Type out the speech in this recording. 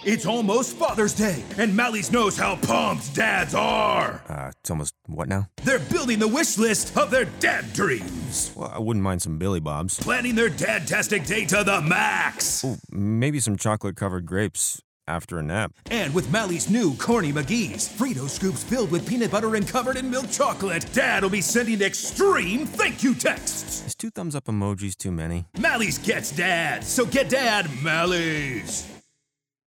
It's almost Father's Day, and Mally's knows how pumped dads are. It's almost what now? They're building the wish list of their dad dreams. Well, I wouldn't mind some Billy Bobs. Planning their dad-tastic day to the max. Ooh, maybe some chocolate-covered grapes after a nap. And with Mally's new Corny McGee's, Frito scoops filled with peanut butter and covered in milk chocolate, Dad will be sending extreme thank you texts. Is 2 thumbs up emojis too many? Mally's gets Dad, so get Dad Mally's.